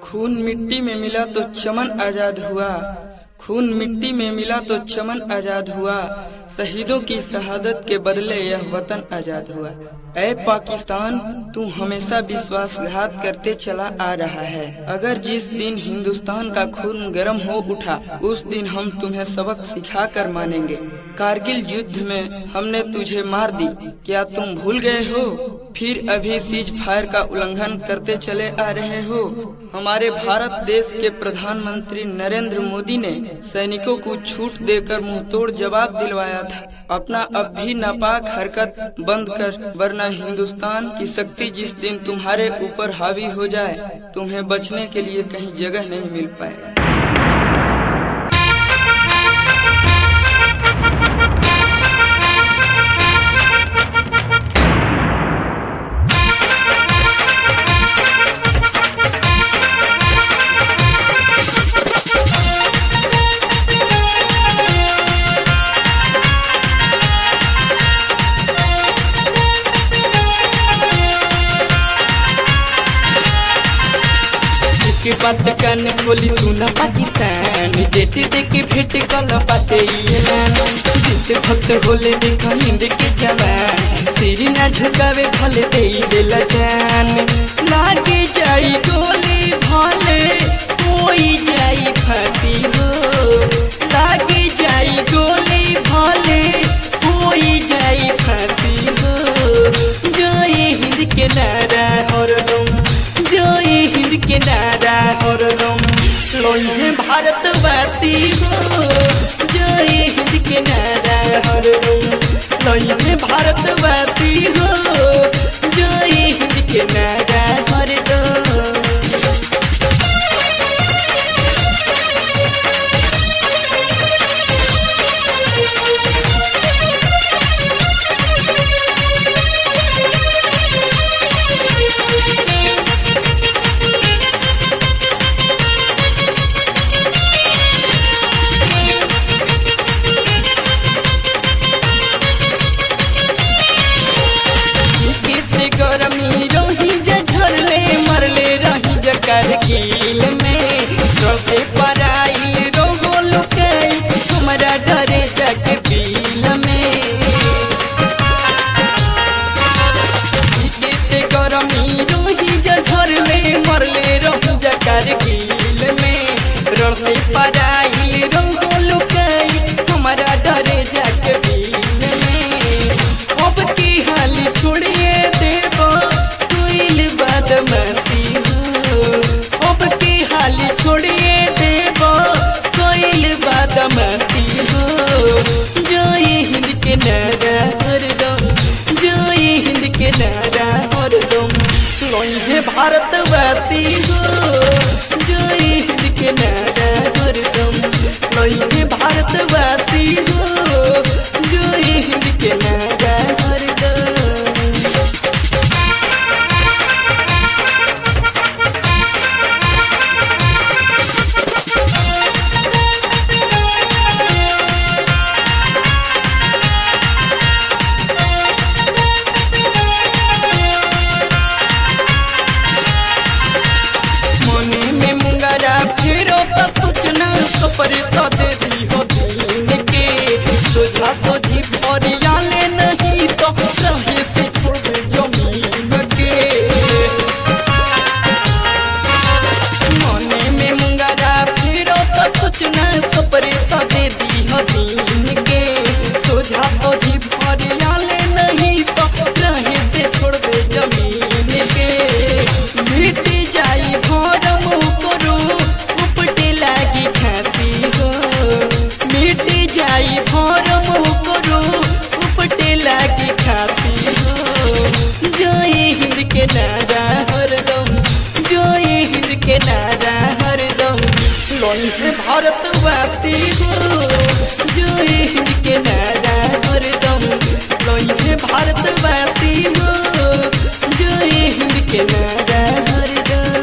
खून मिट्टी में मिला तो चमन आजाद हुआ, खून मिट्टी में मिला तो चमन आजाद हुआ, शहीदों की शहादत के बदले यह वतन आजाद हुआ। ऐ पाकिस्तान, तू हमेशा विश्वासघात करते चला आ रहा है। अगर जिस दिन हिंदुस्तान का खून गर्म हो उठा, उस दिन हम तुम्हें सबक सिखा कर मानेंगे। कारगिल युद्ध में हमने तुझे मार दी, क्या तुम भूल गए हो? फिर अभी सीज फायर का उल्लंघन करते चले आ रहे हो। हमारे भारत देश के प्रधानमंत्री नरेंद्र मोदी ने सैनिकों को छूट देकर मुंहतोड़ जवाब दिलवाया था। अपना अब भी नापाक हरकत बंद कर, वरना हिंदुस्तान की शक्ति जिस दिन तुम्हारे ऊपर हावी हो जाए, तुम्हें बचने के लिए कहीं जगह नहीं मिल पाएगा। बात कान खोली सुना पाकिस्तान, जेट देके भेंट कल बाटे जिससे भक्त होले देखा हिंद के जवान, सिर न झुकावे भले दे देला जान। लागे जाई गोली भले कोई जाई फांसी हो, लागे जाई गोली भले कोई जाई फांसी हो। जय हिंद के नारा हरदम, जय हिंद के नारा हरदम, लोहे भारतवासी हो। जय हिंद के नारा हरदम, लोहे भारतवासी हो। जय हिंद के नारा हरदम। कारगिल में रोसे पराइल रोगो लुकाई, हमारा डरे जाके बिल में। से गरमी रोही झरले मरले रही जा कारगिल में, रोसे पराइल रोगो लुकाई, हमारा डरे जाके बिल में। अब की हाल छोड़िए देबो तुइल बदमाशी हो, अब की हाल छोड़िए देबो कोइल बदमाशी हो। जय हिंद के नारा हरदम, जय हिंद के नारा हरदम, लोहे भारतवासी हो। जय हिंद के नारा हरदम, लोहे भारतवासी हो। जय हिंद के नारा हरदम। पर तो दे दी हो दीन के, सोझा सोझी भरिया ले नहीं तो रहे से छोड़ दे जमीन के। मने में मुंगरा फिरो तो सोचना, पर तो दे दी हो दीन के, सोझा सोझी भरिया ले नहीं तो रहे से छोड़ दे जमीन के। मिट जाई भरम करू उपटे लागी खाती हो, मिट जाई भरम करू उपटे लागी खाती हो। जय हिंद के नारा हरदम, जय हिंद के नारा हरदम, लोहे भारतवासी हो। जय हिंद के नारा हरदम, लोहे भारतवासी हो। जय हिंद के नारा हरदम।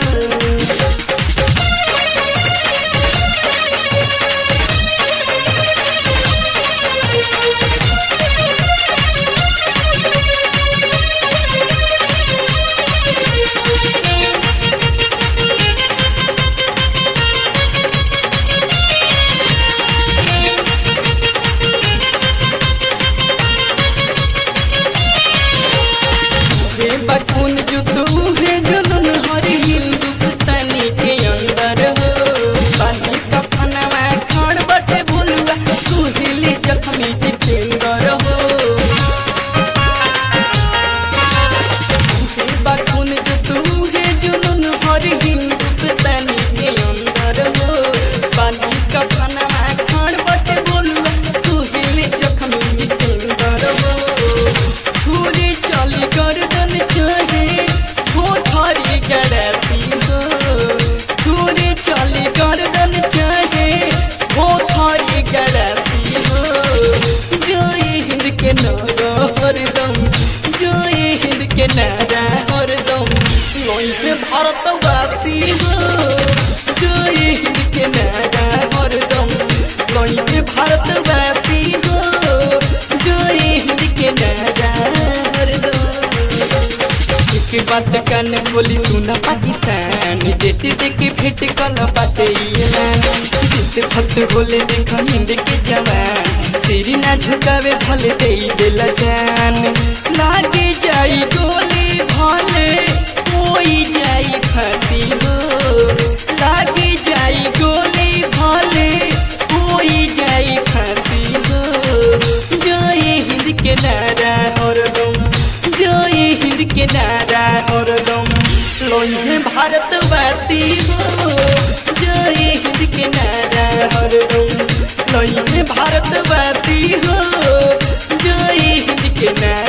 भारतवासी हो, जय हिंद के नारा हरदम लइहे भारतवासी हो, जय हिंद के नारा हरदम। एक बात कान खोली सुना पाकिस्तान, डेट देके भेंट कल बाटे ऐलान। जिसे फत होले देखा हिंद के जवान, सिर ना झुकावे भले दे देला जान। लागे जाई गोली भले कोई जाई फांसी हो, लागे जाई गोली भले कोई जाई फांसी हो, जय हिंद के नारा हरदम, जय हिंद के नारा हरदम लइहे भारतवासी हो, जय हिंद के नारा हरदम लइहे भारतवासी हो, जय हिंद के नारा।